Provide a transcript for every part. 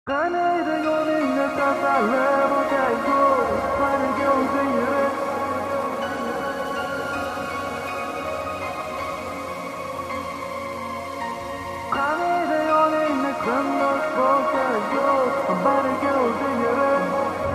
Qaniydi yo'lingni tasalli bo'lsayku, bariga o'zing yur. Qaniydi yo'lingni kundosh bo'lsayku, bariga o'zing yur.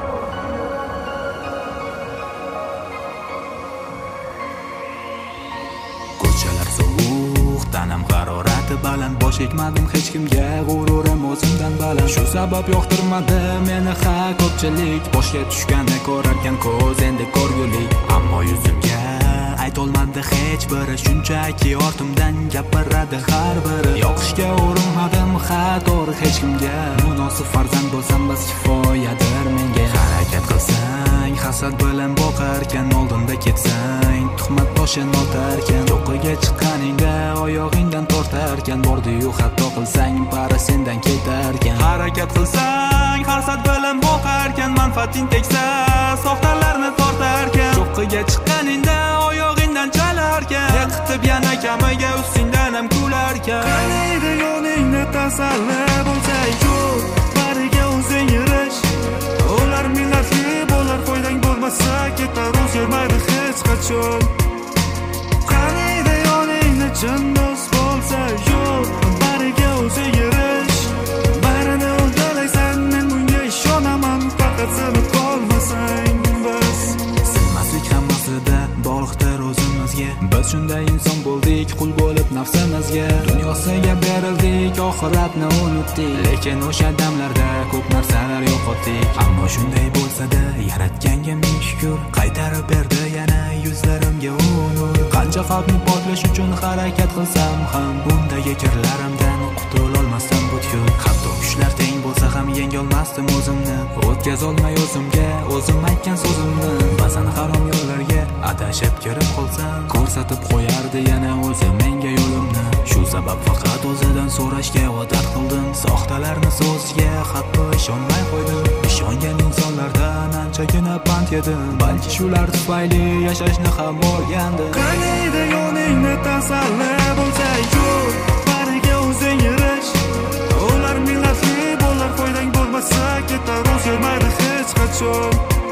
Ko'chalar sovuq, tanam harorati baland, bosh egmadim hech kimga, g'ururim o'zimdan baland. Shu sabab yoqtirmadi meni ko'pchilik, boshga tushganni ko'rarkan ko'z endi ko'rgulik. Ammo yuzimga aytolmadi hech biri, shunchaki ortimdan gapiradi har biri. Yoqishga urinmadim to'g'ri hech kimga, munosib farzand bo'lsam bas kifoyadir menga. Harakat qilsang hasad bilan boqarkan, oldinda ketsang tuhmat toshini otarkan, cho'qqiga chiqqaningda oyog'ingdan tortarkan, bordi-yu hatto qilsang bari sendan ketarkan. Harakat qilsang hasad bilan boqarkan, manfaating tegsa soxtalarni tortarkan, cho'qqiga chiqqaningda oyog'ingdan chalarkan, yiqitib yana kamiga ustingdan ham kularkan. Qaniydi yo'lingni tasalli bo'lsayku, bariga o'zing yurish. Ular millatli bo'lar, foydang bo'lmasa ketar, o'zgarmaydi hech qachon. Qaniydi yo'lingni chin do'st bo'lsa yo'q, bariga o'zing yurish. Barini uddalaysan, men bunga ishonaman, faqat sinib qolmasang bas. Sinmaslik hammasida bog'liqdir o'zimizga, biz shunday inson bo'ldik, qul bo'lib nafsimizga. Dunyosiga berildik, oxiratni unutdik, lekin o'sha damlarda ko'p narsalar yo'qotdik. Ammo shunday bo'lsa-da, yaratganga ming shukr, qaytarib berdi yana yuzlarimga nur. Qancha qalbni poklash uchun harakat qilsam ham, bundagi kirlarimdan qutulolmasam butkul. Hatto kuchlar teng bo'lsa ham yengolmasdim o'zimni, o'tkazolmay o'zimga o'zim aytgan so'zimni. Ba'zan harom yo'llarga adashib kirib qolsam, ko'rsatib qo'yardi yana o'zi menga yo'limni. Shu sabab faqat o'zidan so'rashga odat qildim, soxtalarni so'ziga hatto ishonmay qo'ydim. Ishongan insonlardan anchagina pand yedim, balki shular tufayli yashashni ham o'rgandim. Qaniydi yo'lingni tasalli bo'lsayku, bariga o'zing yurish. Ular millatli bo'lar, foydang bo'lmasa ketar, o'zgarmaydi hech qachon.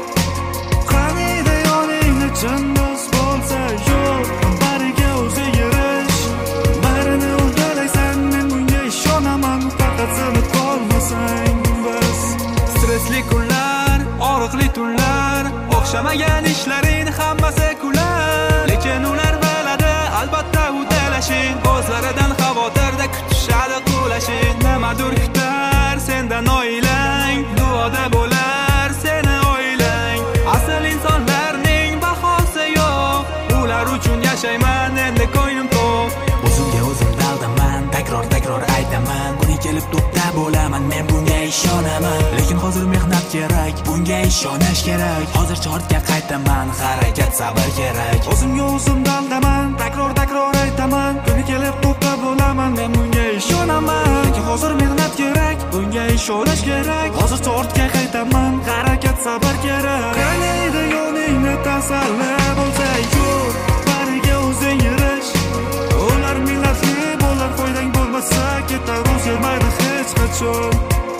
Qaniydi yo'lingni chin do'st bo'lsa yo'q, bariga o'zing yurish. Barini uddalaysan, men bunga ishonaman, faqat sinib qolmasang bas. Stressli kunlar, og'riqli tunlar, o'xshamagan ishlaring hammasi kular, lekin ular biladi albatta uddalashin. O'zlaridan xavotirda kutishadi qulashin. Nimadir kutar sendan oilang, duoda bo'lar seni oilang. Asl insonlarning bahosi yo'q, ular uchun yashayman endi ko'nglim to'q. O'zimga o'zim daldaman, takror aytaman, kuni kelib to'xta bo'laman, men bunga ishonaman. Lekin hozir mehnat kerak, bunga ishonish kerak. Hozircha ortga qaytaman, harakat sabr kerak. O'zimga o'zim daldaman, takror aytaman, kuni kelib to'xta bo'laman, men bunga ishonaman. Lekin hozir mehnat kerak, bunga ishonish kerak. Hozircha ortga qaytaman, harakat sabr kerak. Qaniydi yo'lingni tasalli bo'lsayku, bariga o'zing yurish. Ular millatli bo'lar, foydang bo'lmasa ketar, o'zgarmaydi hech qachon.